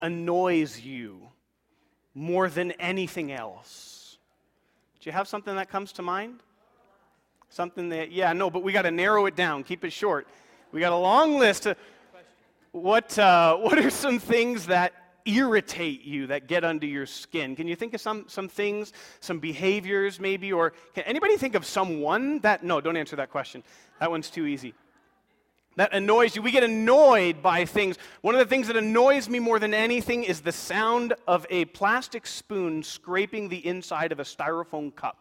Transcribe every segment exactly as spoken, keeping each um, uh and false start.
annoys you more than anything else? Do you have something that comes to mind? Something that, yeah, no, but we got to narrow it down, keep it short. We got a long list. Of, what, uh, what are some things that irritate you, that get under your skin? Can you think of some, some things, some behaviors maybe, or can anybody think of someone that, no, don't answer that question. That one's too easy. That annoys you. We get annoyed by things. One of the things that annoys me more than anything is the sound of a plastic spoon scraping the inside of a styrofoam cup.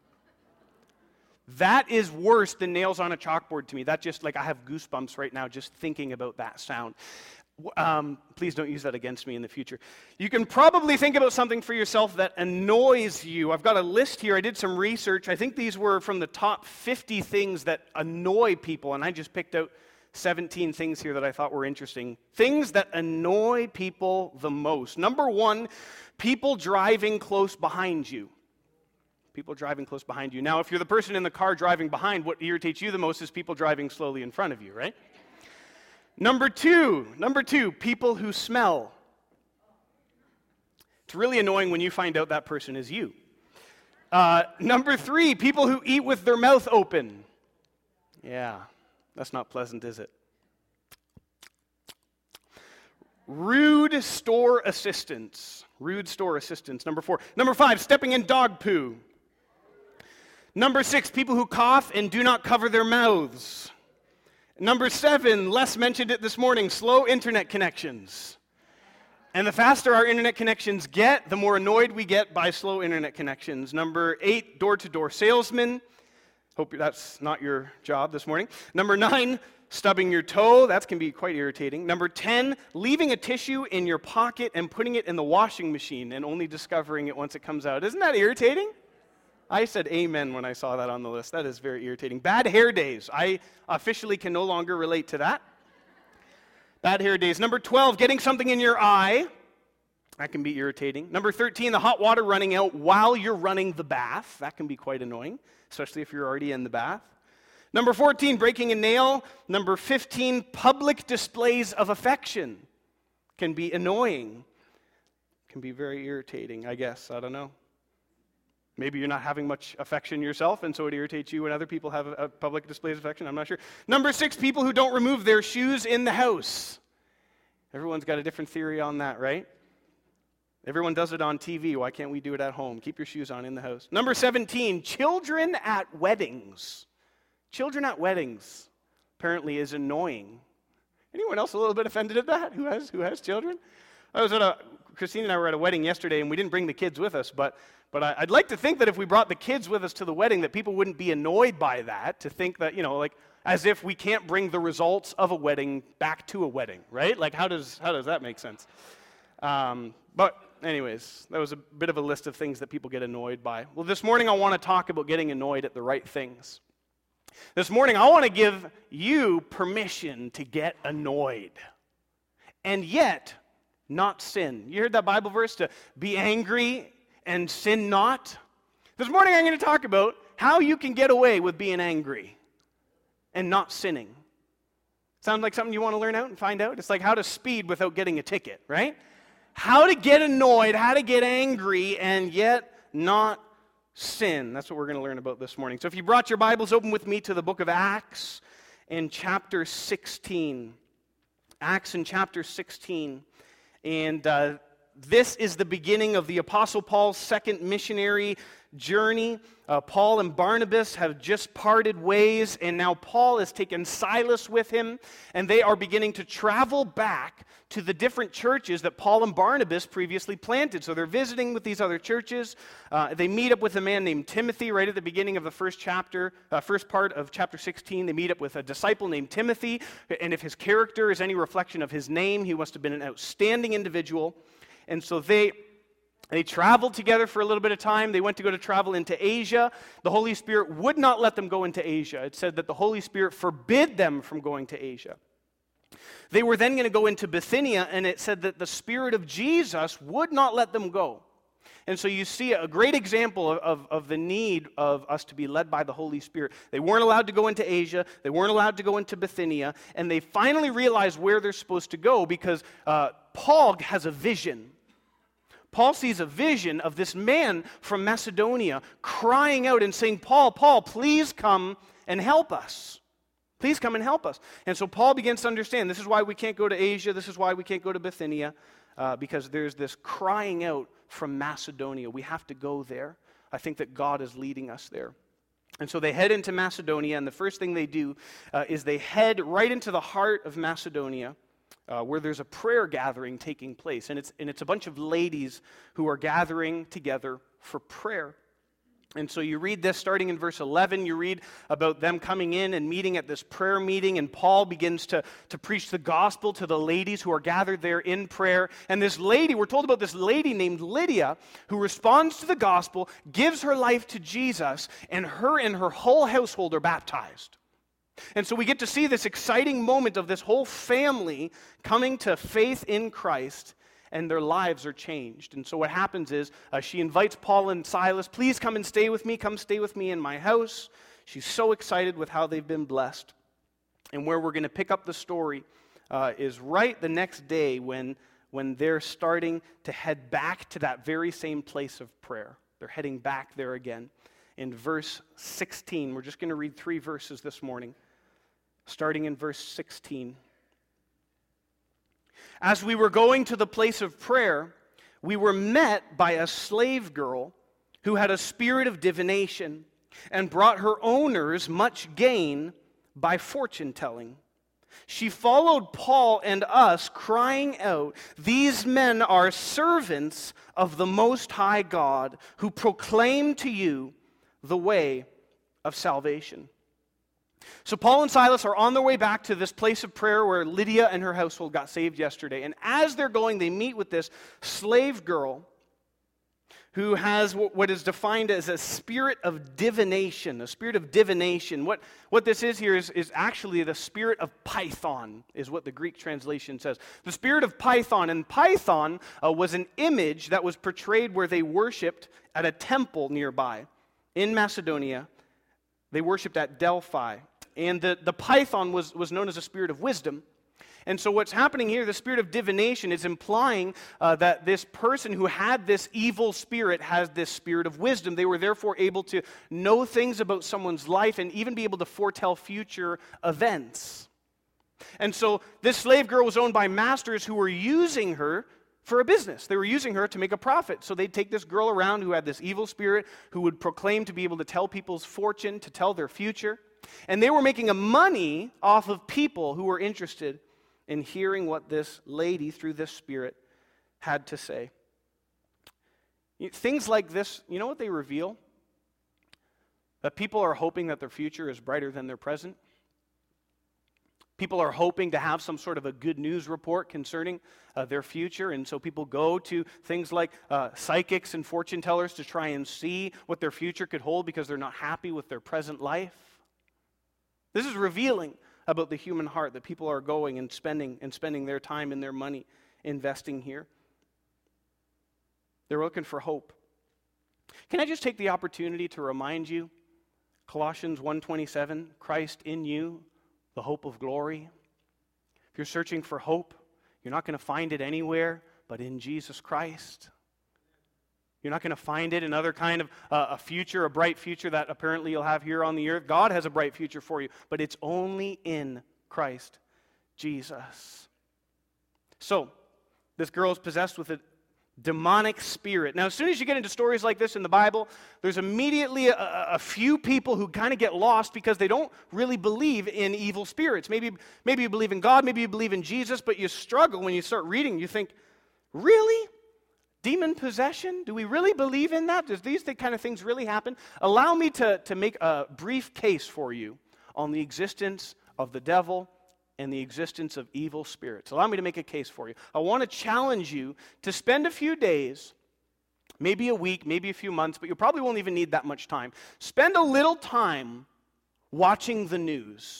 That is worse than nails on a chalkboard to me. That just, like, I have goosebumps right now just thinking about that sound. Um, please don't use that against me in the future. You can probably think about something for yourself that annoys you. I've got a list here. I did some research. I think these were from the top fifty things that annoy people, and I just picked out seventeen things here that I thought were interesting. Things that annoy people the most. Number one, people driving close behind you. People driving close behind you. Now, if you're the person in the car driving behind, what irritates you the most is people driving slowly in front of you, right? Number two, number two, people who smell. It's really annoying when you find out that person is you. Uh, number three, people who eat with their mouth open. Yeah, that's not pleasant, is it? Rude store assistants. Rude store assistants. Number four. Number five, stepping in dog poo. Number six, people who cough and do not cover their mouths. Number seven, Les mentioned it this morning, slow internet connections. And the faster our internet connections get, the more annoyed we get by slow internet connections. Number eight, door-to-door salesman. Hope that's not your job this morning. Number nine, stubbing your toe. That can be quite irritating. Number ten, leaving a tissue in your pocket and putting it in the washing machine and only discovering it once it comes out. Isn't that irritating? I said amen when I saw that on the list. That is very irritating. Bad hair days. I officially can no longer relate to that. Bad hair days. Number twelve, getting something in your eye. That can be irritating. Number thirteen, the hot water running out while you're running the bath. That can be quite annoying, especially if you're already in the bath. Number fourteen, breaking a nail. Number fifteen, public displays of affection. Can be annoying. Can be very irritating, I guess. I don't know. Maybe you're not having much affection yourself, and so it irritates you when other people have a, a public display of affection. I'm not sure. Number six, people who don't remove their shoes in the house. Everyone's got a different theory on that, right? Everyone does it on T V. Why can't we do it at home? Keep your shoes on in the house. Number seventeen, children at weddings. Children at weddings apparently is annoying. Anyone else a little bit offended at that? Who has who has children? I was at a Christine and I were at a wedding yesterday, and we didn't bring the kids with us, but But I, I'd like to think that if we brought the kids with us to the wedding, that people wouldn't be annoyed by that, to think that, you know, like, as if we can't bring the results of a wedding back to a wedding, right? Like, how does how does that make sense? Um, but anyways, that was a bit of a list of things that people get annoyed by. Well, this morning I want to talk about getting annoyed at the right things. This morning I want to give you permission to get annoyed, and yet not sin. You heard that Bible verse, to be angry and sin not? This morning I'm going to talk about how you can get away with being angry and not sinning. Sound like something you want to learn out and find out? It's like how to speed without getting a ticket, right? How to get annoyed, how to get angry and yet not sin. That's what we're going to learn about this morning. So if you brought your Bibles, open with me to the book of Acts in chapter sixteen. Acts in chapter sixteen. And uh, this is the beginning of the Apostle Paul's second missionary journey. Uh, Paul and Barnabas have just parted ways, and now Paul has taken Silas with him, and they are beginning to travel back to the different churches that Paul and Barnabas previously planted. So they're visiting with these other churches. Uh, they meet up with a man named Timothy right at the beginning of the first chapter, uh, first part of chapter sixteen. They meet up with a disciple named Timothy, and if his character is any reflection of his name, he must have been an outstanding individual. And so they they traveled together for a little bit of time. They went to go to travel into Asia. The Holy Spirit would not let them go into Asia. It said that the Holy Spirit forbid them from going to Asia. They were then going to go into Bithynia, and it said that the Spirit of Jesus would not let them go. And so you see a great example of, of, of the need of us to be led by the Holy Spirit. They weren't allowed to go into Asia. They weren't allowed to go into Bithynia. And they finally realized where they're supposed to go because uh, Paul has a vision. Paul sees a vision of this man from Macedonia crying out and saying, Paul, Paul, please come and help us. Please come and help us. And so Paul begins to understand, this is why we can't go to Asia, this is why we can't go to Bithynia, uh, because there's this crying out from Macedonia. We have to go there. I think that God is leading us there. And so they head into Macedonia, and the first thing they do uh, is they head right into the heart of Macedonia, uh, where there's a prayer gathering taking place. And it's, and it's a bunch of ladies who are gathering together for prayer. And so you read this starting in verse eleven, you read about them coming in and meeting at this prayer meeting, and Paul begins to, to preach the gospel to the ladies who are gathered there in prayer. And this lady, we're told about this lady named Lydia, who responds to the gospel, gives her life to Jesus, and her and her whole household are baptized. And so we get to see this exciting moment of this whole family coming to faith in Christ, and their lives are changed. And so what happens is uh, she invites Paul and Silas, please come and stay with me, come stay with me in my house. She's so excited with how they've been blessed. And where we're going to pick up the story uh, is right the next day when, when they're starting to head back to that very same place of prayer. They're heading back there again. In verse sixteen, we're just going to read three verses this morning, starting in verse sixteen. As we were going to the place of prayer, we were met by a slave girl who had a spirit of divination and brought her owners much gain by fortune telling. She followed Paul and us, crying out, "These men are servants of the Most High God, who proclaim to you the way of salvation." So Paul and Silas are on their way back to this place of prayer where Lydia and her household got saved yesterday. And as they're going, they meet with this slave girl who has what is defined as a spirit of divination, a spirit of divination. What, what this is here is, is actually the spirit of Python, is what the Greek translation says. The spirit of Python. And Python uh, was an image that was portrayed where they worshipped at a temple nearby. In Macedonia, they worshipped at Delphi. And the, the python was, was known as a spirit of wisdom. And so what's happening here, the spirit of divination, is implying uh, that this person who had this evil spirit has this spirit of wisdom. They were therefore able to know things about someone's life and even be able to foretell future events. And so this slave girl was owned by masters who were using her for a business. They were using her to make a profit. So they'd take this girl around who had this evil spirit, who would proclaim to be able to tell people's fortune, to tell their future. And they were making a money off of people who were interested in hearing what this lady, through this spirit, had to say. Things like this, you know what they reveal? That people are hoping that their future is brighter than their present. People are hoping to have some sort of a good news report concerning uh, their future, and so people go to things like uh, psychics and fortune tellers to try and see what their future could hold because they're not happy with their present life. This is revealing about the human heart, that people are going and spending and spending their time and their money investing here. They're looking for hope. Can I just take the opportunity to remind you, Colossians one twenty-seven, Christ in you, the hope of glory. If you're searching for hope, you're not going to find it anywhere but in Jesus Christ. You're not going to find it in other kind of uh, a future, a bright future that apparently you'll have here on the earth. God has a bright future for you, but it's only in Christ Jesus. So, this girl is possessed with a demonic spirit. Now, as soon as you get into stories like this in the Bible, there's immediately a, a few people who kind of get lost because they don't really believe in evil spirits. Maybe, maybe you believe in God, maybe you believe in Jesus, but you struggle when you start reading. You think, really? Demon possession? Do we really believe in that? Does these kind of things really happen? Allow me to, to make a brief case for you on the existence of the devil and the existence of evil spirits. Allow me to make a case for you. I want to challenge you to spend a few days, maybe a week, maybe a few months, but you probably won't even need that much time. Spend a little time watching the news.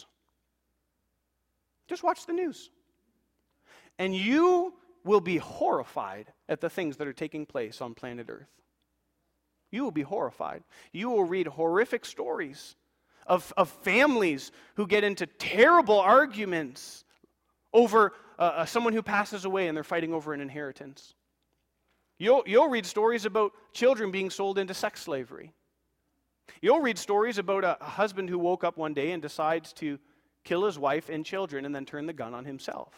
Just watch the news. And you will be horrified at the things that are taking place on planet Earth. You will be horrified. You will read horrific stories Of, of families who get into terrible arguments over uh, uh, someone who passes away and they're fighting over an inheritance. You'll, you'll read stories about children being sold into sex slavery. You'll read stories about a, a husband who woke up one day and decides to kill his wife and children and then turn the gun on himself.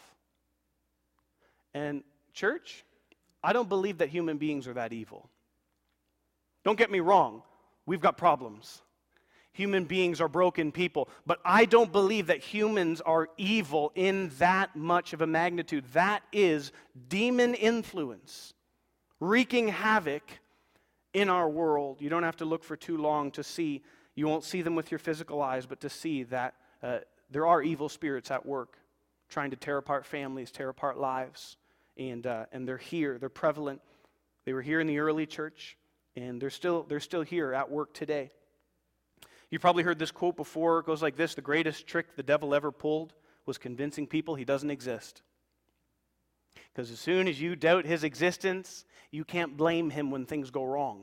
And church, I don't believe that human beings are that evil. Don't get me wrong, we've got problems. Human beings are broken people, but I don't believe that humans are evil in that much of a magnitude. That is demon influence, wreaking havoc in our world. You don't have to look for too long to see. You won't see them with your physical eyes, but to see that uh, there are evil spirits at work trying to tear apart families, tear apart lives. And uh, and they're here. They're prevalent. They were here in the early church, and they're still they're still here at work today. You've probably heard this quote before. It goes like this: the greatest trick the devil ever pulled was convincing people he doesn't exist. Because as soon as you doubt his existence, you can't blame him when things go wrong.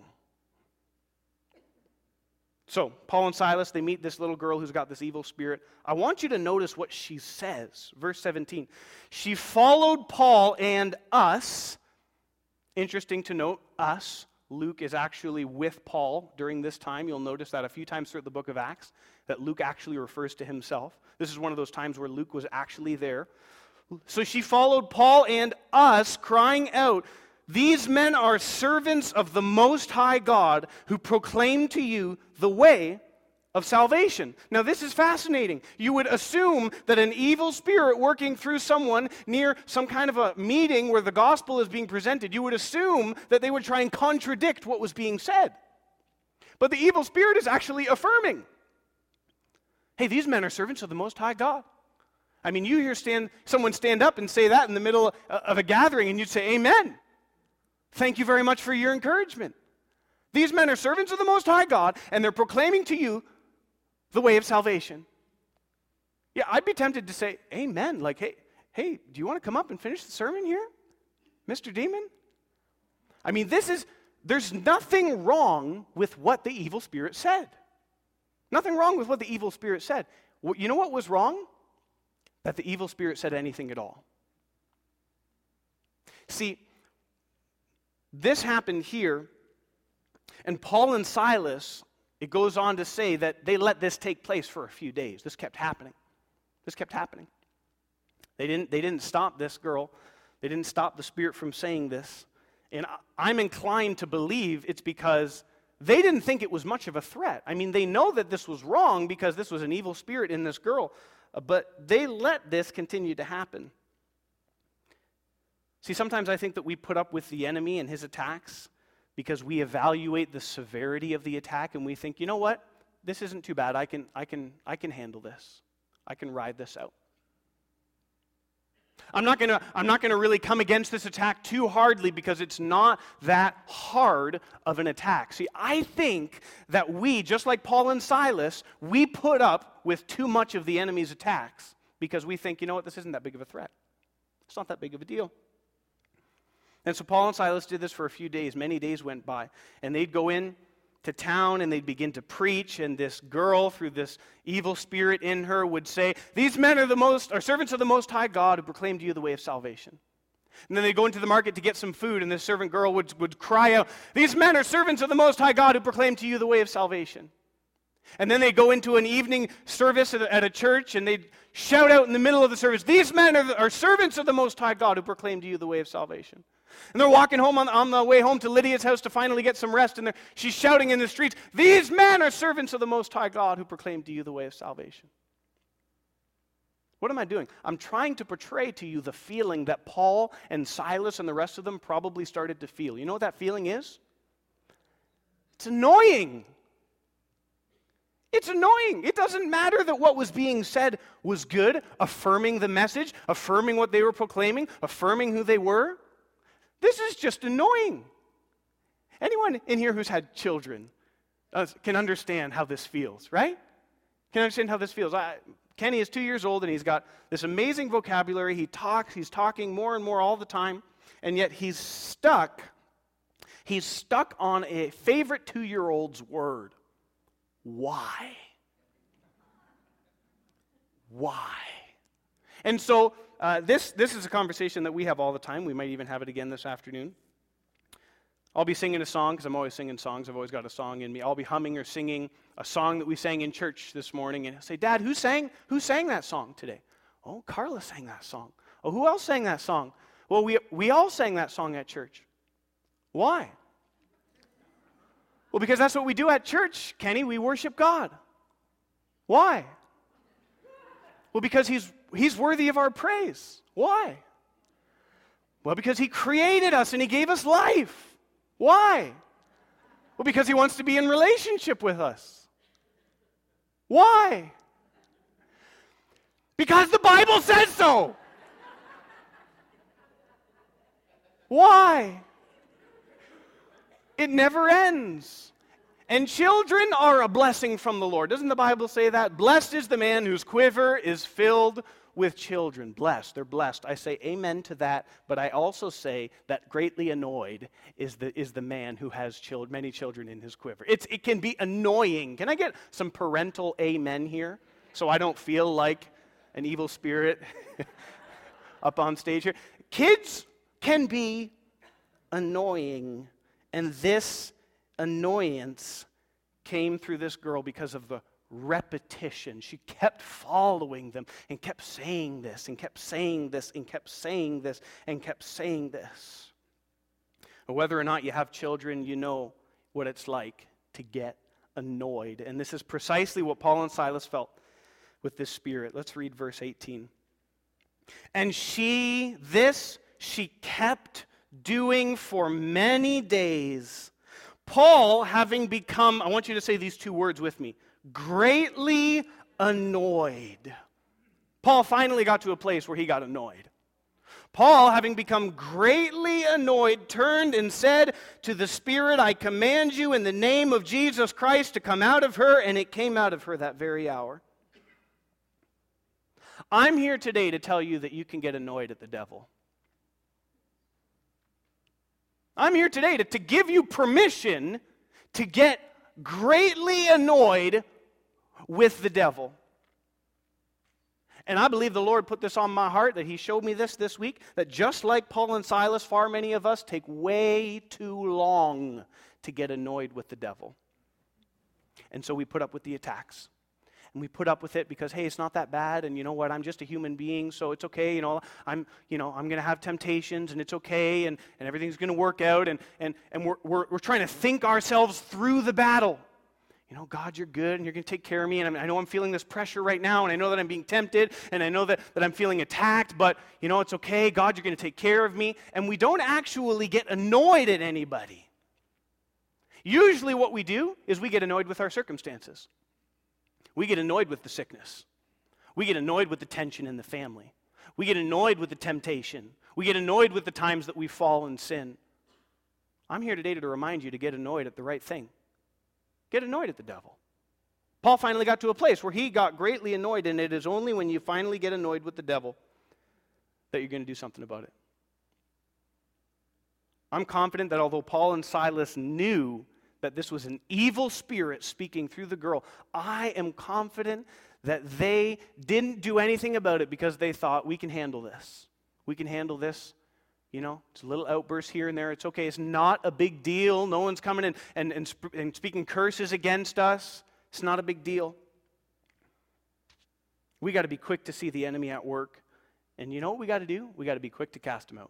So, Paul and Silas, they meet this little girl who's got this evil spirit. I want you to notice what she says. Verse seventeen. She followed Paul and us. Interesting to note, us. Luke is actually with Paul during this time. You'll notice that a few times throughout the book of Acts, that Luke actually refers to himself. This is one of those times where Luke was actually there. So she followed Paul and us, crying out, "These men are servants of the Most High God who proclaim to you the way of salvation." Now this is fascinating. You would assume that an evil spirit working through someone near some kind of a meeting where the gospel is being presented, you would assume that they would try and contradict what was being said. But the evil spirit is actually affirming, hey, these men are servants of the Most High God. I mean, you hear stand, someone stand up and say that in the middle of a gathering, and you'd say, amen. Thank you very much for your encouragement. These men are servants of the Most High God, and they're proclaiming to you the way of salvation. Yeah, I'd be tempted to say, amen. Like, hey, hey, do you want to come up and finish the sermon here, Mister Demon? I mean, this is, there's nothing wrong with what the evil spirit said. Nothing wrong with what the evil spirit said. You know what was wrong? That the evil spirit said anything at all. See, this happened here, and Paul and Silas, it goes on to say that they let this take place for a few days. This kept happening. This kept happening. They didn't, they didn't stop this girl. They didn't stop the spirit from saying this. And I'm inclined to believe it's because they didn't think it was much of a threat. I mean, they know that this was wrong because this was an evil spirit in this girl, but they let this continue to happen. See, sometimes I think that we put up with the enemy and his attacks because we evaluate the severity of the attack and we think, you know what? This isn't too bad. I can, I can, I can handle this. I can ride this out. I'm not gonna, I'm not gonna really come against this attack too hardly because it's not that hard of an attack. See, I think that we, just like Paul and Silas, we put up with too much of the enemy's attacks because we think, you know what, this isn't that big of a threat. It's not that big of a deal. And so Paul and Silas did this for a few days. Many days went by. And they'd go in to town and they'd begin to preach. And this girl, through this evil spirit in her, would say, these men are the most, are servants of the Most High God who proclaim to you the way of salvation. And then they'd go into the market to get some food. And this servant girl would, would cry out, these men are servants of the Most High God who proclaim to you the way of salvation. And then they'd go into an evening service at a, at a church and they'd shout out in the middle of the service, these men are, are servants of the Most High God who proclaim to you the way of salvation. And they're walking home on, on the way home to Lydia's house to finally get some rest, and she's shouting in the streets, these men are servants of the Most High God who proclaim to you the way of salvation. What am I doing? I'm trying to portray to you the feeling that Paul and Silas and the rest of them probably started to feel. You know what that feeling is? It's annoying. It's annoying. It doesn't matter that what was being said was good, affirming the message, affirming what they were proclaiming, affirming who they were. This is just annoying. Anyone in here who's had children uh, can understand how this feels, right? Can understand how this feels. I, Kenny is two years old and he's got this amazing vocabulary. He talks, he's talking more and more all the time, and yet he's stuck. He's stuck on a favorite two-year-old's word. Why? Why? And so uh, this, this is a conversation that we have all the time. We might even have it again this afternoon. I'll be singing a song, because I'm always singing songs. I've always got a song in me. I'll be humming or singing a song that we sang in church this morning. And I'll say, Dad, who sang, who sang that song today? Oh, Carla sang that song. Oh, who else sang that song? Well, we, we all sang that song at church. Why? Well, because that's what we do at church, Kenny. We worship God. Why? Well, because he's, he's worthy of our praise. Why? Well, because he created us and he gave us life. Why? Well, because he wants to be in relationship with us. Why? Because the Bible says so. Why? It never ends. And children are a blessing from the Lord. Doesn't the Bible say that? Blessed is the man whose quiver is filled with children. Blessed. They're blessed. I say amen to that, but I also say that greatly annoyed is the, is the man who has children, many children in his quiver. It's, it can be annoying. Can I get some parental amen here so I don't feel like an evil spirit up on stage here? Kids can be annoying, and this annoyance came through this girl because of the repetition. She kept following them and kept saying this and kept saying this and kept saying this and kept saying this. Whether or not you have children, you know what it's like to get annoyed. And this is precisely what Paul and Silas felt with this spirit. Let's read verse eighteen. And she, this she kept doing for many days. Paul, having become, I want you to say these two words with me, greatly annoyed. Paul finally got to a place where he got annoyed. Paul, having become greatly annoyed, turned and said to the Spirit, I command you in the name of Jesus Christ to come out of her, and it came out of her that very hour. I'm here today to tell you that you can get annoyed at the devil. I'm here today to, to give you permission to get greatly annoyed with the devil. And I believe the Lord put this on my heart, that he showed me this this week, that just like Paul and Silas, far many of us take way too long to get annoyed with the devil. And so we put up with the attacks. And we put up with it because, hey, it's not that bad, and you know what, I'm just a human being, so it's okay, you know, I'm, you know, I'm going to have temptations, and it's okay, and, and everything's going to work out, and, and, and we're, we're, we're trying to think ourselves through the battle. You know, God, you're good, and you're going to take care of me, and I'm, I know I'm feeling this pressure right now, and I know that I'm being tempted, and I know that, that I'm feeling attacked, but, you know, it's okay, God, you're going to take care of me, and we don't actually get annoyed at anybody. Usually what we do is we get annoyed with our circumstances. We get annoyed with the sickness. We get annoyed with the tension in the family. We get annoyed with the temptation. We get annoyed with the times that we fall in sin. I'm here today to remind you to get annoyed at the right thing. Get annoyed at the devil. Paul finally got to a place where he got greatly annoyed, and it is only when you finally get annoyed with the devil that you're going to do something about it. I'm confident that although Paul and Silas knew that this was an evil spirit speaking through the girl, I am confident that they didn't do anything about it because they thought, we can handle this. We can handle this. You know, it's a little outburst here and there. It's okay. It's not a big deal. No one's coming in and, and, sp- and speaking curses against us. It's not a big deal. We got to be quick to see the enemy at work. And you know what we got to do? We got to be quick to cast him out.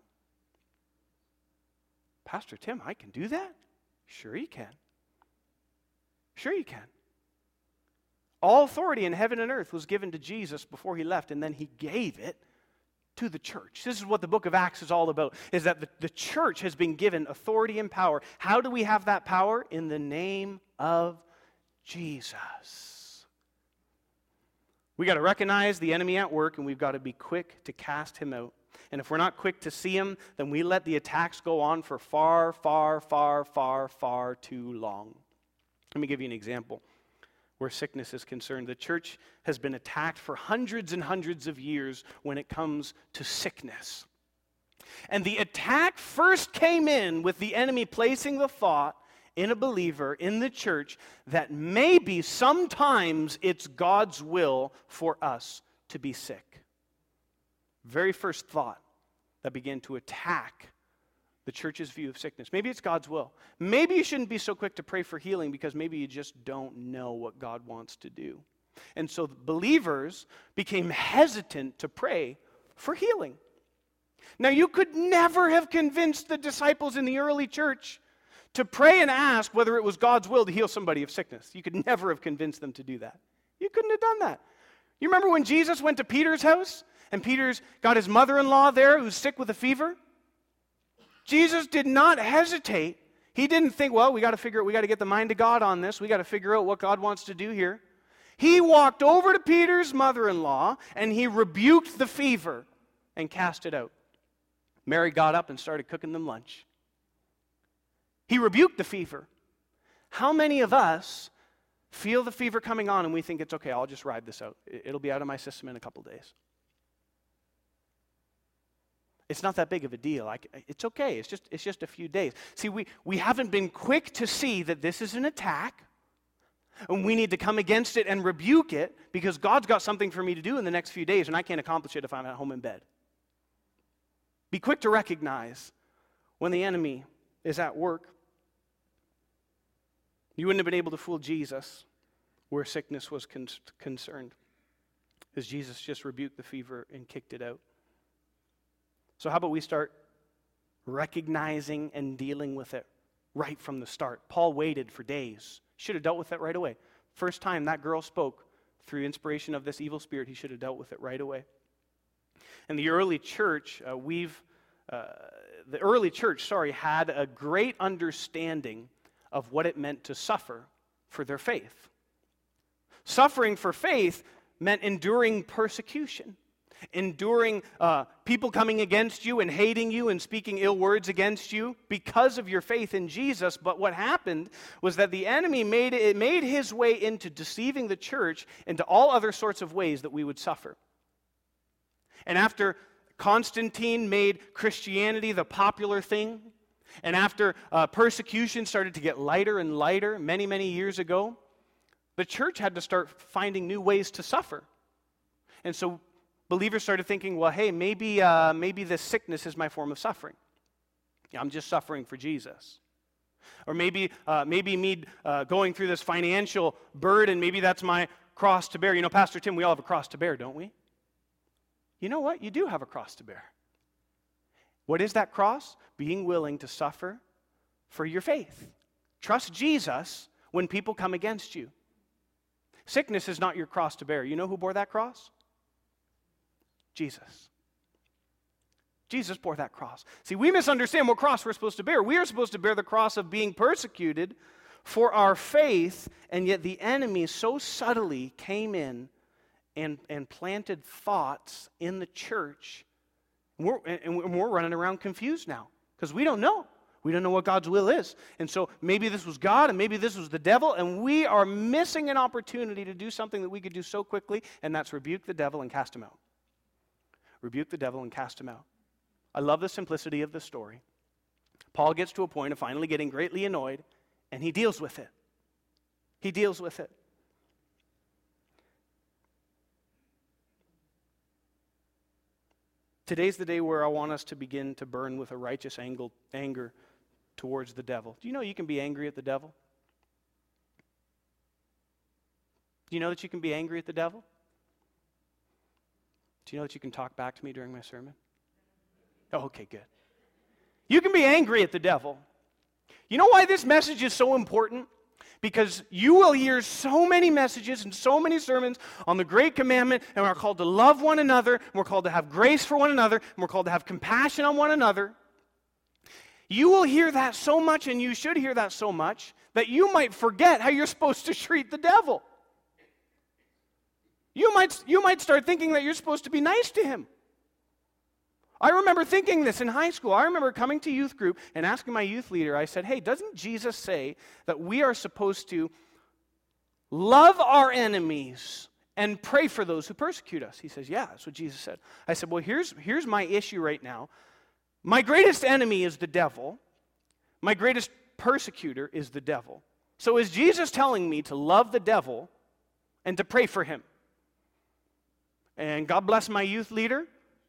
Pastor Tim, I can do that? Sure you can. Sure you can. All authority in heaven and earth was given to Jesus before he left, and then he gave it to the church. This is what the book of Acts is all about, is that the, the church has been given authority and power. How do we have that power? In the name of Jesus. We got to recognize the enemy at work, and we've got to be quick to cast him out. And if we're not quick to see him, then we let the attacks go on for far, far, far, far, far too long. Let me give you an example where sickness is concerned. The church has been attacked for hundreds and hundreds of years when it comes to sickness. And the attack first came in with the enemy placing the thought in a believer, in the church, that maybe sometimes it's God's will for us to be sick. very first thought that began to attack the church's view of sickness. Maybe it's God's will. Maybe you shouldn't be so quick to pray for healing because maybe you just don't know what God wants to do. And so believers became hesitant to pray for healing. Now, you could never have convinced the disciples in the early church to pray and ask whether it was God's will to heal somebody of sickness. You could never have convinced them to do that. You couldn't have done that. You remember when Jesus went to Peter's house and Peter's got his mother-in-law there who's sick with a fever? Jesus did not hesitate. He didn't think, well, we got to figure out, we got to get the mind of God on this. We got to figure out what God wants to do here. He walked over to Peter's mother-in-law and he rebuked the fever and cast it out. Mary got up and started cooking them lunch. He rebuked the fever. How many of us feel the fever coming on and we think it's okay, I'll just ride this out. It'll be out of my system in a couple days. It's not that big of a deal. I, it's okay. It's just, it's just a few days. See, we, we haven't been quick to see that this is an attack, and we need to come against it and rebuke it because God's got something for me to do in the next few days, and I can't accomplish it if I'm at home in bed. Be quick to recognize when the enemy is at work. You wouldn't have been able to fool Jesus where sickness was con- concerned, because Jesus just rebuked the fever and kicked it out. So how about we start recognizing and dealing with it right from the start? Paul waited for days. Should have dealt with it right away. First time that girl spoke through inspiration of this evil spirit, he should have dealt with it right away. In the early church, uh, we've uh, the early church, sorry, had a great understanding of what it meant to suffer for their faith. Suffering for faith meant enduring persecution. Enduring uh, people coming against you and hating you and speaking ill words against you because of your faith in Jesus. But what happened was that the enemy made it made his way into deceiving the church into all other sorts of ways that we would suffer. And after Constantine made Christianity the popular thing, and after uh, persecution started to get lighter and lighter many, many years ago, the church had to start finding new ways to suffer. And so believers started thinking, well, hey, maybe uh, maybe this sickness is my form of suffering. I'm just suffering for Jesus. Or maybe uh, maybe me uh, going through this financial burden, maybe that's my cross to bear. You know, Pastor Tim, we all have a cross to bear, don't we? You know what? You do have a cross to bear. What is that cross? Being willing to suffer for your faith. Trust Jesus when people come against you. Sickness is not your cross to bear. You know who bore that cross? Jesus. Jesus bore that cross. See, we misunderstand what cross we're supposed to bear. We are supposed to bear the cross of being persecuted for our faith, and yet the enemy so subtly came in and, and planted thoughts in the church. And we're, and we're running around confused now because we don't know. We don't know what God's will is. And so maybe this was God and maybe this was the devil, and we are missing an opportunity to do something that we could do so quickly, and that's rebuke the devil and cast him out. Rebuke the devil and cast him out. I love the simplicity of the story. Paul gets to a point of finally getting greatly annoyed, and he deals with it. He deals with it. Today's the day where I want us to begin to burn with a righteous angle, anger towards the devil. Do you know you can be angry at the devil? Do you know that you can be angry at the devil? Do you know that you can talk back to me during my sermon? Oh, okay, good. You can be angry at the devil. You know why this message is so important? Because you will hear so many messages and so many sermons on the great commandment, and we're called to love one another, and we're called to have grace for one another, and we're called to have compassion on one another. You will hear that so much, and you should hear that so much, that you might forget how you're supposed to treat the devil. You might, you might start thinking that you're supposed to be nice to him. I remember thinking this in high school. I remember coming to youth group and asking my youth leader, I said, hey, doesn't Jesus say that we are supposed to love our enemies and pray for those who persecute us? He says, yeah, that's what Jesus said. I said, well, here's, here's my issue right now. My greatest enemy is the devil. My greatest persecutor is the devil. So is Jesus telling me to love the devil and to pray for him? And God bless my youth leader.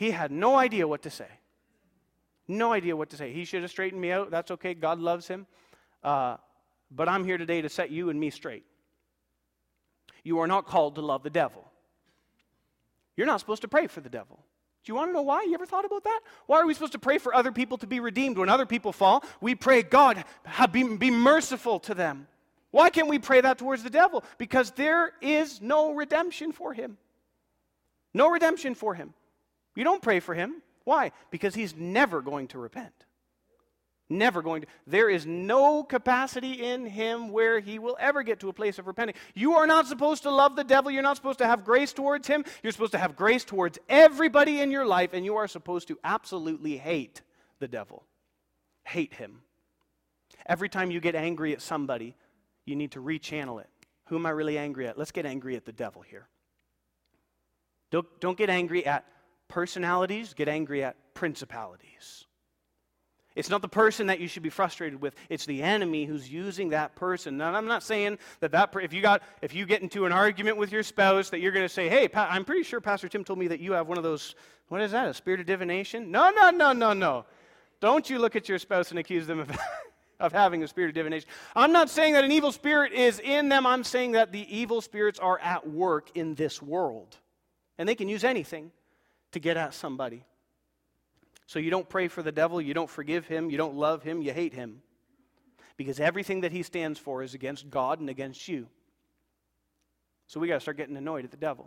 He had no idea what to say. No idea what to say. He should have straightened me out. That's okay. God loves him. Uh, but I'm here today to set you and me straight. You are not called to love the devil. You're not supposed to pray for the devil. Do you want to know why? You ever thought about that? Why are we supposed to pray for other people to be redeemed? When other people fall, we pray, God, be, be merciful to them. Why can't we pray that towards the devil? Because there is no redemption for him. No redemption for him. You don't pray for him. Why? Because he's never going to repent. Never going to. There is no capacity in him where he will ever get to a place of repenting. You are not supposed to love the devil. You're not supposed to have grace towards him. You're supposed to have grace towards everybody in your life, and you are supposed to absolutely hate the devil. Hate him. Every time you get angry at somebody, you need to rechannel it. Who am I really angry at? Let's get angry at the devil here. Don't, don't get angry at personalities. Get angry at principalities. It's not the person that you should be frustrated with. It's the enemy who's using that person. Now, I'm not saying that, that if you got if you get into an argument with your spouse that you're going to say, hey, pa- I'm pretty sure Pastor Tim told me that you have one of those, what is that, a spirit of divination? No, no, no, no, no. Don't you look at your spouse and accuse them of, of having a spirit of divination. I'm not saying that an evil spirit is in them. I'm saying that the evil spirits are at work in this world. And they can use anything to get at somebody. So you don't pray for the devil, you don't forgive him, you don't love him, you hate him. Because everything that he stands for is against God and against you. So we got to start getting annoyed at the devil.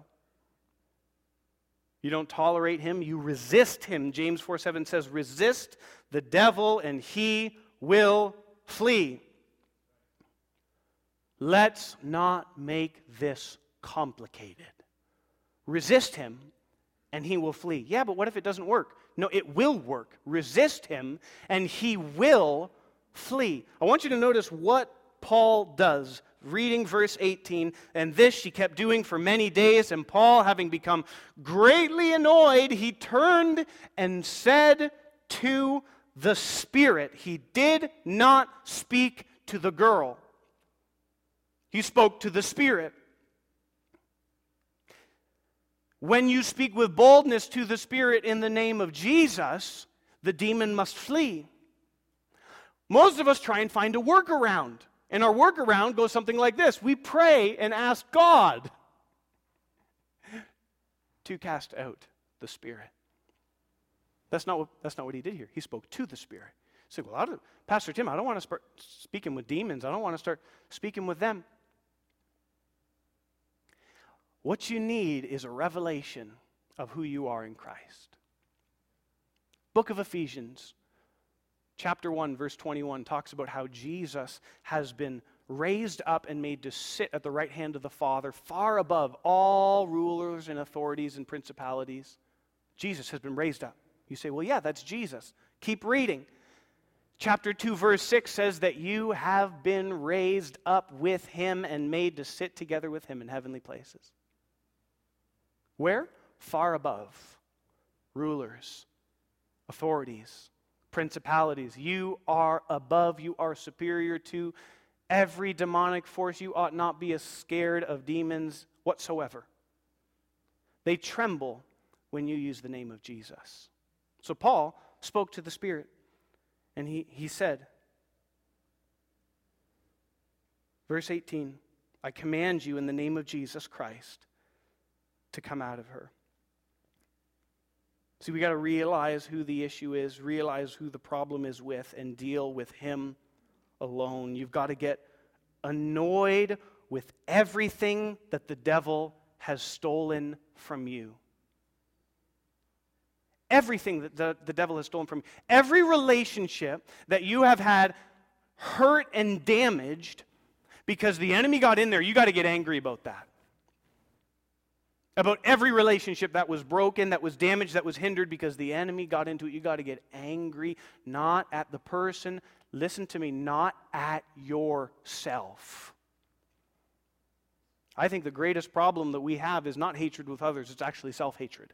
You don't tolerate him, you resist him. James four seven says, resist the devil and he will flee. Let's not make this complicated. Resist him and he will flee. Yeah, but what if it doesn't work? No, it will work. Resist him, and he will flee. I want you to notice what Paul does. Reading verse eighteen, and this she kept doing for many days, and Paul, having become greatly annoyed, he turned and said to the Spirit. He did not speak to the girl. He spoke to the Spirit. When you speak with boldness to the Spirit in the name of Jesus, the demon must flee. Most of us try and find a workaround. And our workaround goes something like this. We pray and ask God to cast out the spirit. That's not what, that's not what he did here. He spoke to the Spirit. He said, well, I don't, Pastor Tim, I don't want to start speaking with demons. I don't want to start speaking with them. What you need is a revelation of who you are in Christ. Book of Ephesians, chapter one, verse twenty-one, talks about how Jesus has been raised up and made to sit at the right hand of the Father, far above all rulers and authorities and principalities. Jesus has been raised up. You say, well, yeah, that's Jesus. Keep reading. Chapter two, verse six says that you have been raised up with him and made to sit together with him in heavenly places. Where? Far above rulers, authorities, principalities. You are above, you are superior to every demonic force. You ought not be as scared of demons whatsoever. They tremble when you use the name of Jesus. So Paul spoke to the Spirit, and he, he said, verse eighteen, I command you in the name of Jesus Christ to come out of her. See, we got to realize who the issue is, realize who the problem is with, and deal with him alone. You've got to get annoyed with everything that the devil has stolen from you. Everything that the, the devil has stolen from you. Every relationship that you have had hurt and damaged because the enemy got in there, you got to get angry about that. About every relationship that was broken, that was damaged, that was hindered because the enemy got into it. You got to get angry, not at the person, listen to me, not at yourself. I think the greatest problem that we have is not hatred with others, it's actually self-hatred.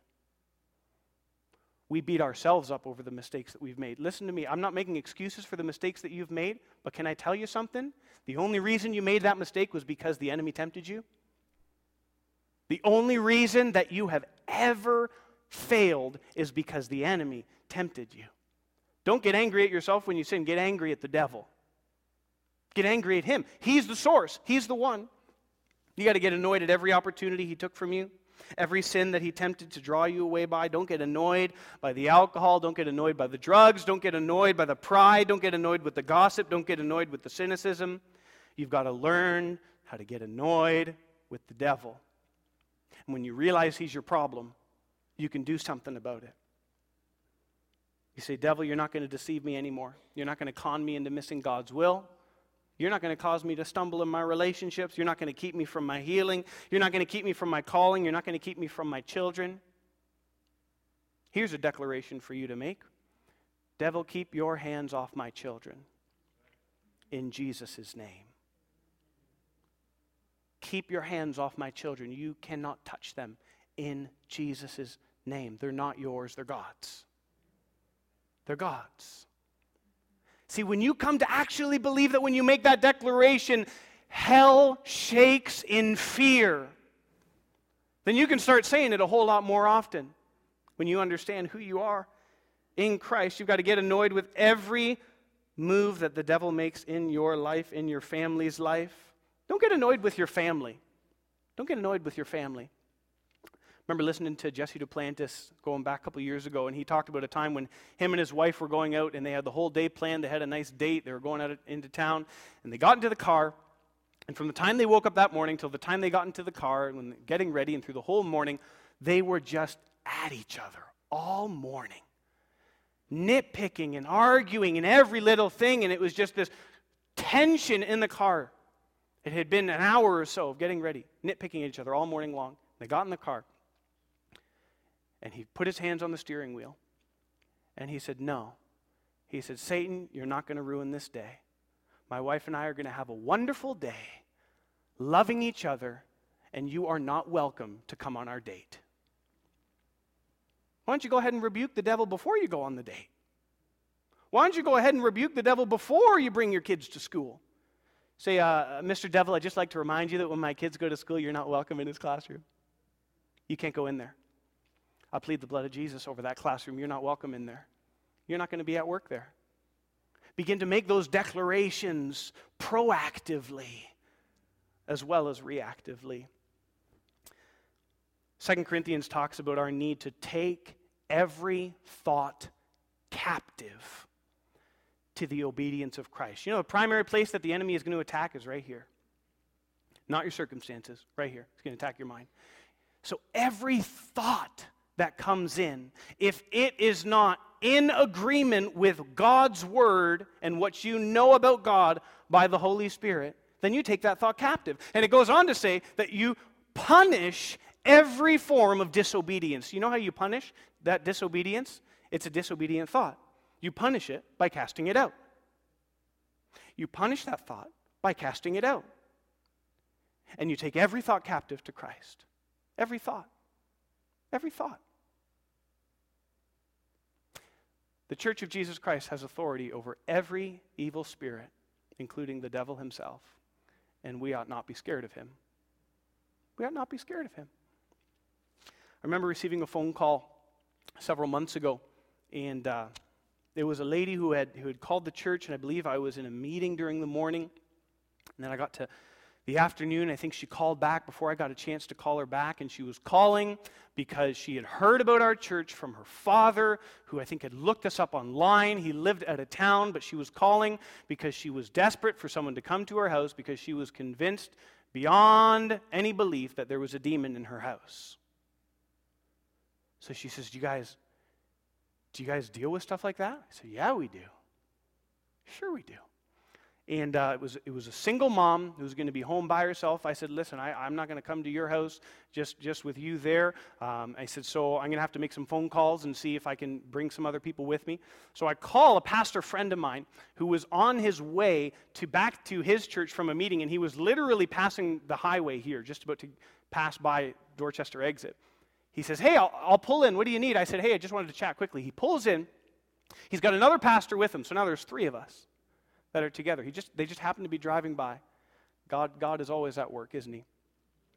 We beat ourselves up over the mistakes that we've made. Listen to me, I'm not making excuses for the mistakes that you've made, but can I tell you something? The only reason you made that mistake was because the enemy tempted you. The only reason that you have ever failed is because the enemy tempted you. Don't get angry at yourself when you sin. Get angry at the devil. Get angry at him. He's the source. He's the one. You got to get annoyed at every opportunity he took from you. Every sin that he tempted to draw you away by. Don't get annoyed by the alcohol. Don't get annoyed by the drugs. Don't get annoyed by the pride. Don't get annoyed with the gossip. Don't get annoyed with the cynicism. You've got to learn how to get annoyed with the devil. And when you realize he's your problem, you can do something about it. You say, devil, you're not going to deceive me anymore. You're not going to con me into missing God's will. You're not going to cause me to stumble in my relationships. You're not going to keep me from my healing. You're not going to keep me from my calling. You're not going to keep me from my children. Here's a declaration for you to make. Devil, keep your hands off my children. In Jesus' name. Keep your hands off my children. You cannot touch them in Jesus' name. They're not yours. They're God's. They're God's. See, when you come to actually believe that when you make that declaration, hell shakes in fear, then you can start saying it a whole lot more often. When you understand who you are in Christ, you've got to get annoyed with every move that the devil makes in your life, in your family's life. Don't get annoyed with your family. Don't get annoyed with your family. I remember listening to Jesse Duplantis going back a couple years ago, and he talked about a time when him and his wife were going out, and they had the whole day planned. They had a nice date. They were going out into town, and they got into the car, and from the time they woke up that morning till the time they got into the car, and when getting ready and through the whole morning, they were just at each other all morning, nitpicking and arguing and every little thing, and it was just this tension in the car. It had been an hour or so of getting ready, nitpicking at each other all morning long. They got in the car. And he put his hands on the steering wheel. And he said, no. He said, Satan, you're not going to ruin this day. My wife and I are going to have a wonderful day, loving each other, and you are not welcome to come on our date. Why don't you go ahead and rebuke the devil before you go on the date? Why don't you go ahead and rebuke the devil before you bring your kids to school? Say, uh, Mister Devil, I'd just like to remind you that when my kids go to school, you're not welcome in his classroom. You can't go in there. I plead the blood of Jesus over that classroom. You're not welcome in there. You're not going to be at work there. Begin to make those declarations proactively as well as reactively. Second Corinthians talks about our need to take every thought captive to the obedience of Christ. You know, the primary place that the enemy is going to attack is right here. Not your circumstances, right here. It's going to attack your mind. So every thought that comes in, if it is not in agreement with God's word and what you know about God by the Holy Spirit, then you take that thought captive. And it goes on to say that you punish every form of disobedience. You know how you punish that disobedience? It's a disobedient thought. You punish it by casting it out. You punish that thought by casting it out. And you take every thought captive to Christ. Every thought. Every thought. The Church of Jesus Christ has authority over every evil spirit, including the devil himself, and we ought not be scared of him. We ought not be scared of him. I remember receiving a phone call several months ago, and uh, there was a lady who had who had called the church, and I believe I was in a meeting during the morning, and then I got to the afternoon. I think she called back before I got a chance to call her back, and she was calling because she had heard about our church from her father, who I think had looked us up online. He lived out of town, but she was calling because she was desperate for someone to come to her house because she was convinced beyond any belief that there was a demon in her house. So she says, do you guys, do you guys deal with stuff like that? I said, yeah, we do. Sure we do. And uh, it was it was a single mom who was going to be home by herself. I said, listen, I, I'm not going to come to your house just, just with you there. Um, I said, so I'm going to have to make some phone calls and see if I can bring some other people with me. So I call a pastor friend of mine who was on his way to back to his church from a meeting, and he was literally passing the highway here, just about to pass by Dorchester exit. He says, hey, I'll, I'll pull in. What do you need? I said, hey, I just wanted to chat quickly. He pulls in. He's got another pastor with him, so now there's three of us that are together. He just they just happen to be driving by. God, God is always at work, isn't he?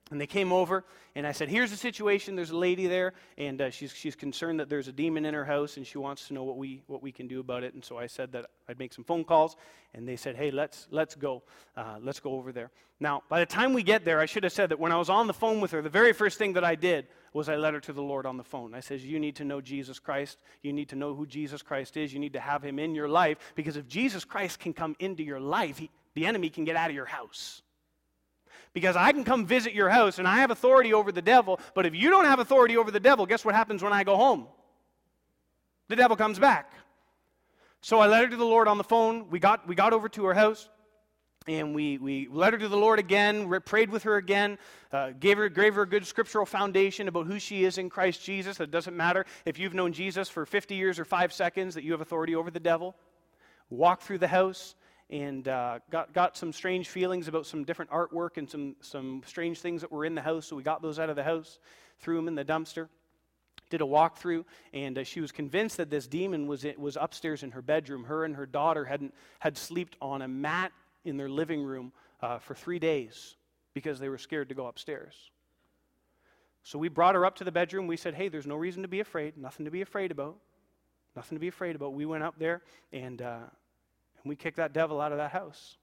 And they came over, and I said, here's the situation. There's a lady there, and uh, she's she's concerned that there's a demon in her house, and she wants to know what we what we can do about it. And so I said that I'd make some phone calls, and they said, hey, let's let's go. Uh, let's go over there. Now, by the time we get there, I should have said that when I was on the phone with her, the very first thing that I did was I led her to the Lord on the phone. I says, you need to know Jesus Christ. You need to know who Jesus Christ is. You need to have him in your life, because if Jesus Christ can come into your life, he, the enemy can get out of your house. Because I can come visit your house and I have authority over the devil, but if you don't have authority over the devil, guess what happens when I go home? The devil comes back. So I led her to the Lord on the phone. We got we got over to her house, and we, we led her to the Lord again, re- prayed with her again, uh, gave her gave her a good scriptural foundation about who she is in Christ Jesus. It doesn't matter if you've known Jesus for fifty years or five seconds that you have authority over the devil. Walked through the house. And uh, got got some strange feelings about some different artwork and some, some strange things that were in the house, so we got those out of the house, threw them in the dumpster, did a walkthrough, and uh, she was convinced that this demon was it, was upstairs in her bedroom. Her and her daughter hadn't had slept on a mat in their living room uh, for three days because they were scared to go upstairs. So we brought her up to the bedroom. We said, hey, there's no reason to be afraid, nothing to be afraid about, nothing to be afraid about. We went up there, and... Uh, And we kicked that devil out of that house.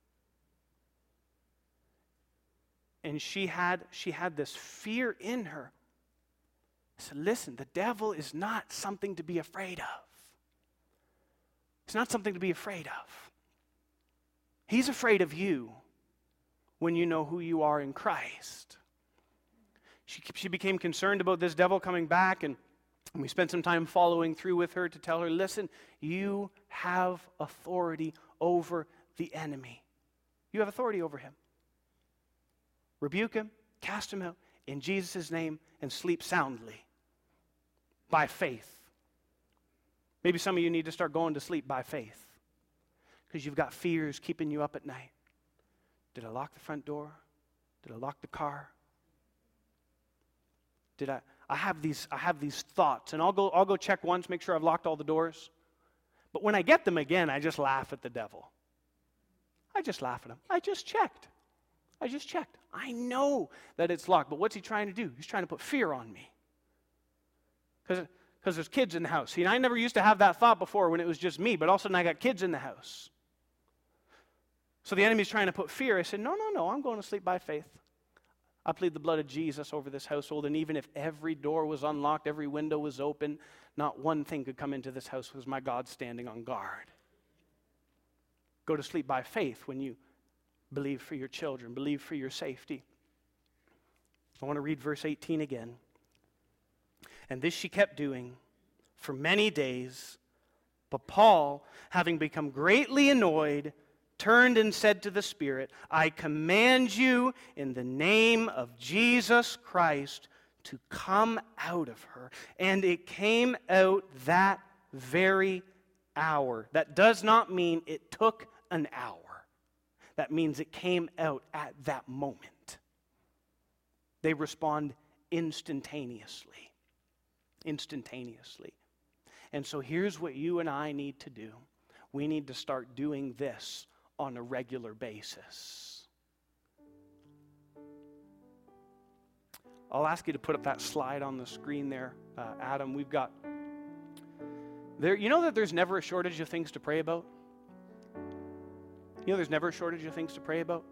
And she had she had this fear in her. I said, listen, the devil is not something to be afraid of. It's not something to be afraid of. He's afraid of you when you know who you are in Christ. She, she became concerned about this devil coming back, and And we spent some time following through with her to tell her, listen, you have authority over the enemy. You have authority over him. Rebuke him, cast him out in Jesus' name, and sleep soundly by faith. Maybe some of you need to start going to sleep by faith because you've got fears keeping you up at night. Did I lock the front door? Did I lock the car? Did I... I have these I have these thoughts, and I'll go I'll go check once, make sure I've locked all the doors. But when I get them again, I just laugh at the devil. I just laugh at him. I just checked. I just checked. I know that it's locked, but what's he trying to do? He's trying to put fear on me. Because because there's kids in the house. See, and I never used to have that thought before when it was just me, but all of a sudden I got kids in the house. So the enemy's trying to put fear. I said, no, no, no, I'm going to sleep by faith. I plead the blood of Jesus over this household, and even if every door was unlocked, every window was open, not one thing could come into this house because my God's standing on guard. Go to sleep by faith when you believe for your children, believe for your safety. I want to read verse eighteen again. And this she kept doing for many days, but Paul, having become greatly annoyed, turned and said to the Spirit, I command you in the name of Jesus Christ to come out of her. And it came out that very hour. That does not mean it took an hour. That means it came out at that moment. They respond instantaneously. Instantaneously. And so here's what you and I need to do. We need to start doing this on a regular basis. I'll ask you to put up that slide on the screen there, uh, Adam. We've got there. You know that there's never a shortage of things to pray about? You know there's never a shortage of things to pray about?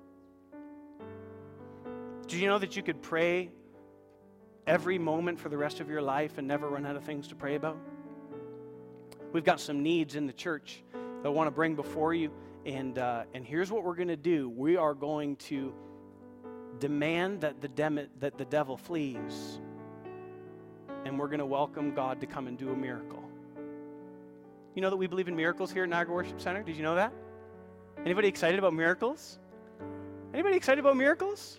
Do you know that you could pray every moment for the rest of your life and never run out of things to pray about? We've got some needs in the church that I want to bring before you. And uh, and here's what we're going to do. We are going to demand that the, dem- that the devil flees. And we're going to welcome God to come and do a miracle. You know that we believe in miracles here at Niagara Worship Center? Did you know that? Anybody excited about miracles? Anybody excited about miracles?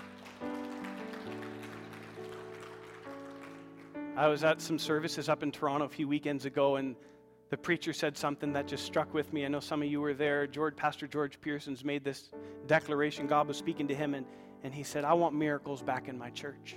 I was at some services up in Toronto a few weekends ago, and the preacher said something that just struck with me. I know some of you were there. George, Pastor George Pearson's made this declaration. God was speaking to him, and, and he said, I want miracles back in my church.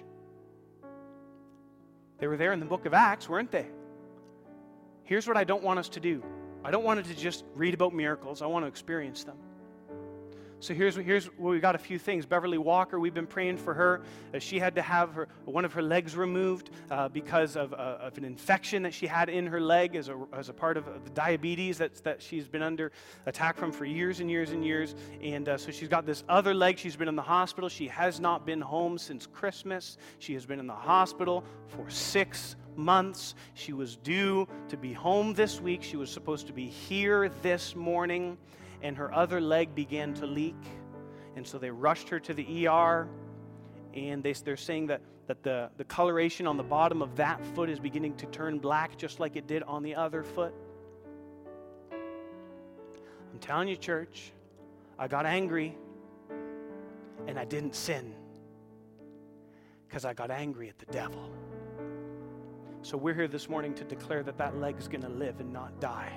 They were there in the book of Acts, weren't they? Here's what I don't want us to do. I don't want us to just read about miracles. I want to experience them. So here's, here's where we got a few things. Beverly Walker, we've been praying for her. Uh, she had to have her, one of her legs removed uh, because of, uh, of an infection that she had in her leg as a, as a part of the diabetes that's, that she's been under attack from for years and years and years. And uh, so she's got this other leg. She's been in the hospital. She has not been home since Christmas. She has been in the hospital for six months. She was due to be home this week. She was supposed to be here this morning. And her other leg began to leak. And so they rushed her to the E R. And they, they're saying that, that the, the coloration on the bottom of that foot is beginning to turn black, just like it did on the other foot. I'm telling you, church, I got angry. And I didn't sin. Because I got angry at the devil. So we're here this morning to declare that that leg is going to live and not die.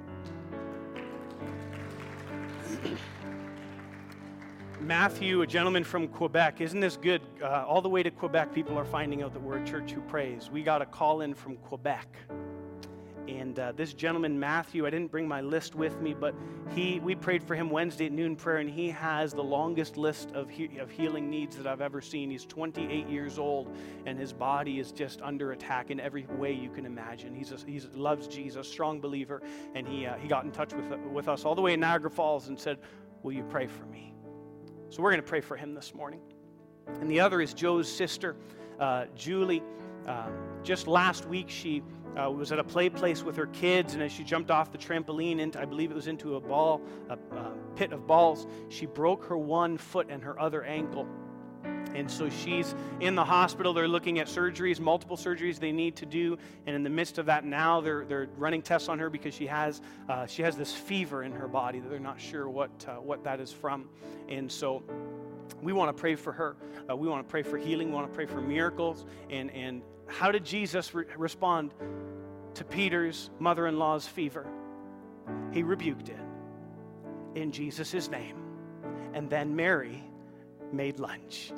Matthew, a gentleman from Quebec. Isn't this good? Uh, all the way to Quebec, people are finding out that we're a church who prays. We got a call in from Quebec. And uh, this gentleman, Matthew, I didn't bring my list with me, but he we prayed for him Wednesday at noon prayer, and he has the longest list of, he, of healing needs that I've ever seen. He's twenty-eight years old, and his body is just under attack in every way you can imagine. He's he loves Jesus, strong believer, and he uh, he got in touch with, with us all the way in Niagara Falls and said, will you pray for me? So we're going to pray for him this morning. And the other is Joe's sister, uh, Julie. Uh, just last week, she uh, was at a play place with her kids, and as she jumped off the trampoline into, I believe it was into a ball, a, a pit of balls, she broke her one foot and her other ankle. And so she's in the hospital. They're looking at surgeries, multiple surgeries they need to do. And in the midst of that now, they're they're running tests on her because she has uh, she has this fever in her body that they're not sure what uh, what that is from. And so we want to pray for her. Uh, we want to pray for healing. We want to pray for miracles. And and how did Jesus re- respond to Peter's mother-in-law's fever? He rebuked it in Jesus' name. And then Mary made lunch.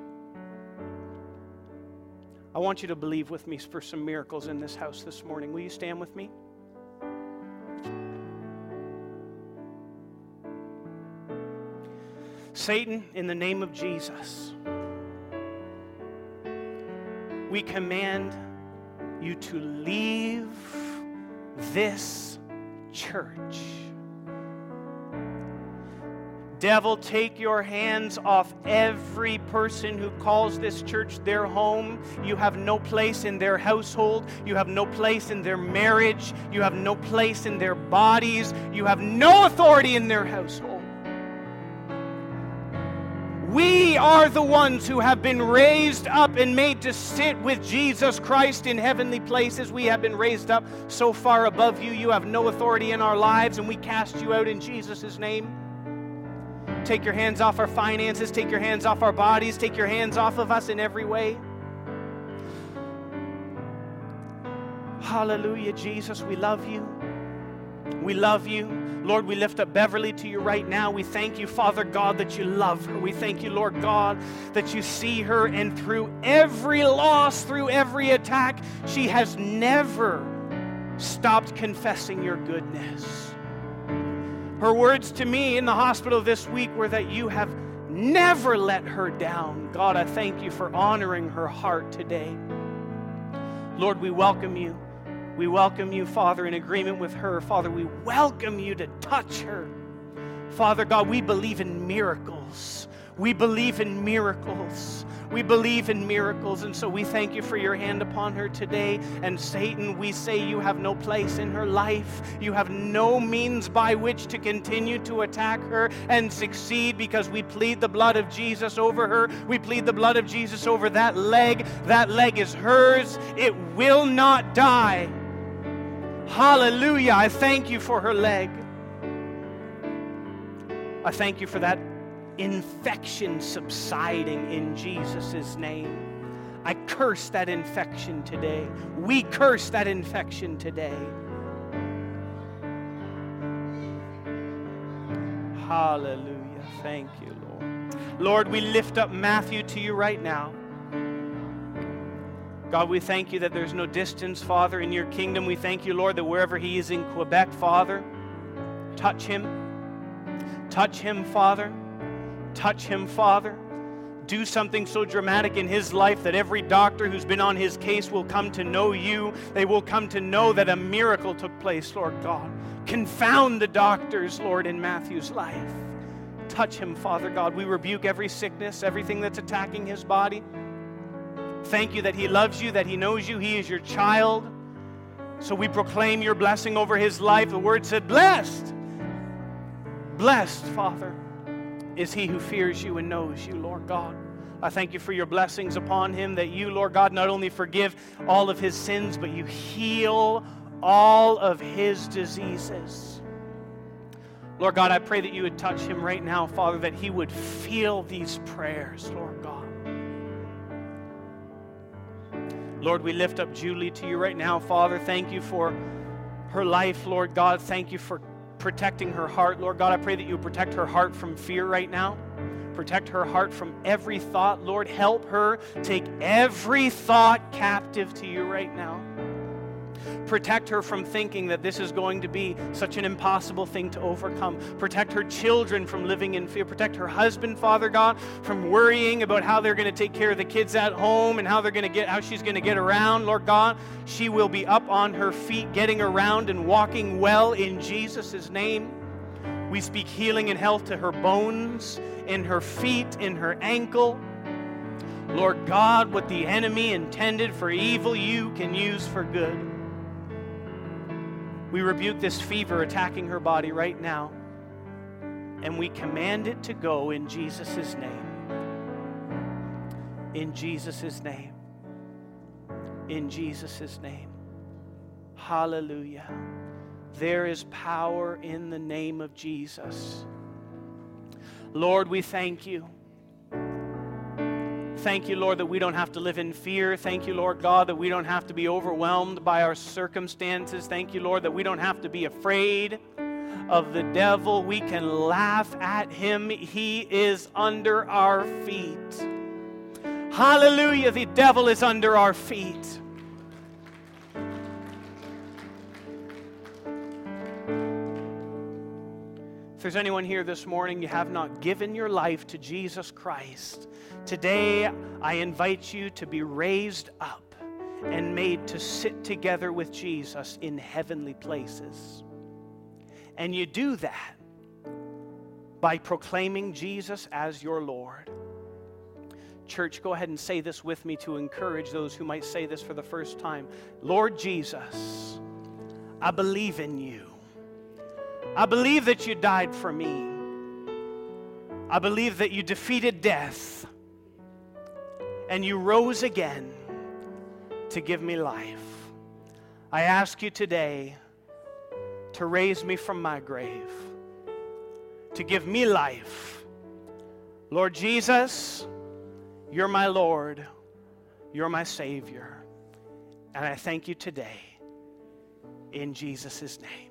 I want you to believe with me for some miracles in this house this morning. Will you stand with me? Satan, in the name of Jesus, we command you to leave this church. Devil, take your hands off every person who calls this church their home. You have no place in their household. You have no place in their marriage. You have no place in their bodies. You have no authority in their household. We are the ones who have been raised up and made to sit with Jesus Christ in heavenly places. We have been raised up so far above you. You have no authority in our lives, and we cast you out in Jesus' name. Take your hands off our finances. Take your hands off our bodies. Take your hands off of us in every way. Hallelujah, Jesus. We love you. We love you. Lord, we lift up Beverly to you right now. We thank you, Father God, that you love her. We thank you, Lord God, that you see her, and through every loss, through every attack, she has never stopped confessing your goodness. Her words to me in the hospital this week were that you have never let her down. God, I thank you for honoring her heart today. Lord, we welcome you. We welcome you, Father, in agreement with her. Father, we welcome you to touch her. Father God, we believe in miracles. We believe in miracles. We believe in miracles, and so we thank you for your hand upon her today. And Satan, we say you have no place in her life. You have no means by which to continue to attack her and succeed, because we plead the blood of Jesus over her. We plead the blood of Jesus over that leg. That leg is hers. It will not die. Hallelujah. I thank you for her leg. I thank you for that infection subsiding in Jesus' name. I curse that infection today. We curse that infection today. Hallelujah. Thank you, Lord. Lord, we lift up Matthew to you right now. God, we thank you that there's no distance, Father, in your kingdom. We thank you, Lord, that wherever he is in Quebec, Father, touch him. Touch him, Father. Touch him, Father. Do something so dramatic in his life that every doctor who's been on his case will come to know you. They will come to know that a miracle took place, Lord God. Confound the doctors, Lord, in Matthew's life. Touch him, Father God. We rebuke every sickness, everything that's attacking his body. Thank you that he loves you, that he knows you. He is your child. So we proclaim your blessing over his life. The word said, blessed. Blessed, Father, is he who fears you and knows you, Lord God. I thank you for your blessings upon him, that you, Lord God, not only forgive all of his sins, but you heal all of his diseases. Lord God, I pray that you would touch him right now, Father, that he would feel these prayers, Lord God. Lord, we lift up Julie to you right now, Father. Thank you for her life, Lord God. Thank you for protecting her heart, Lord God. I pray that you protect her heart from fear right now. Protect her heart from every thought. Lord, help her take every thought captive to you right now. Protect her from thinking that this is going to be such an impossible thing to overcome. Protect her children from living in fear. Protect her husband, Father God, from worrying about how they're going to take care of the kids at home and how they're going to get, how she's going to get around. Lord God, she will be up on her feet, getting around and walking well in Jesus' name. We speak healing and health to her bones, in her feet, in her ankle. Lord God, what the enemy intended for evil, you can use for good. We rebuke this fever attacking her body right now, and we command it to go in Jesus' name. In Jesus' name. In Jesus' name. Hallelujah. There is power in the name of Jesus. Lord, we thank you. Thank you, Lord, that we don't have to live in fear. Thank you, Lord God, that we don't have to be overwhelmed by our circumstances. Thank you, Lord, that we don't have to be afraid of the devil. We can laugh at him. He is under our feet. Hallelujah, the devil is under our feet. If there's anyone here this morning, you have not given your life to Jesus Christ, today I invite you to be raised up and made to sit together with Jesus in heavenly places. And you do that by proclaiming Jesus as your Lord. Church, go ahead and say this with me to encourage those who might say this for the first time. Lord Jesus, I believe in you. I believe that you died for me. I believe that you defeated death and you rose again to give me life. I ask you today to raise me from my grave, to give me life. Lord Jesus, you're my Lord. You're my Savior. And I thank you today in Jesus' name.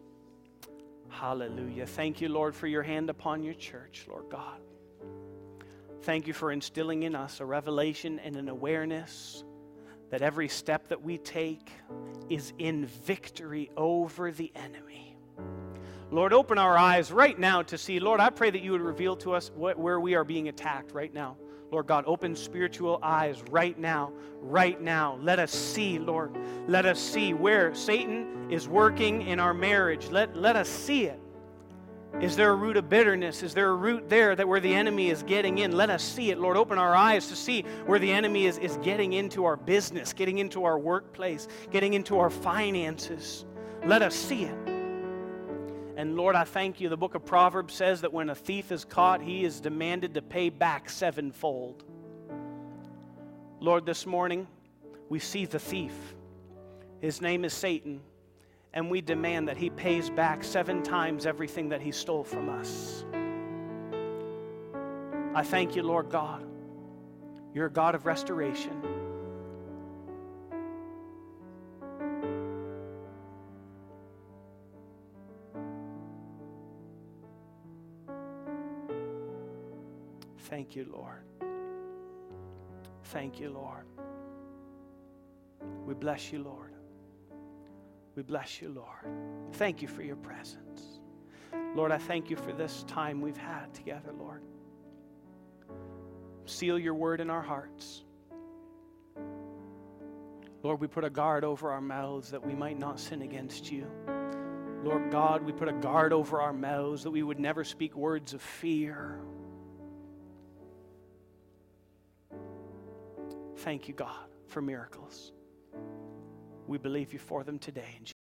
Hallelujah. Thank you, Lord, for your hand upon your church, Lord God. Thank you for instilling in us a revelation and an awareness that every step that we take is in victory over the enemy. Lord, open our eyes right now to see. Lord, I pray that you would reveal to us what, where we are being attacked right now. Lord God, open spiritual eyes right now, right now. Let us see, Lord. Let us see where Satan is working in our marriage. Let, let us see it. Is there a root of bitterness? Is there a root there that where the enemy is getting in? Let us see it, Lord. Open our eyes to see where the enemy is, is getting into our business, getting into our workplace, getting into our finances. Let us see it. And Lord, I thank you. The book of Proverbs says that when a thief is caught, he is demanded to pay back sevenfold. Lord, this morning, we see the thief. His name is Satan. And we demand that he pays back seven times everything that he stole from us. I thank you, Lord God. You're a God of restoration. Thank you, Lord. Thank you, Lord. We bless you, Lord. We bless you, Lord. Thank you for your presence. Lord, I thank you for this time we've had together, Lord. seal your word in our hearts. Lord, we put a guard over our mouths that we might not sin against you. Lord God, we put a guard over our mouths that we would never speak words of fear. Thank you, God, for miracles. We believe you for them today. In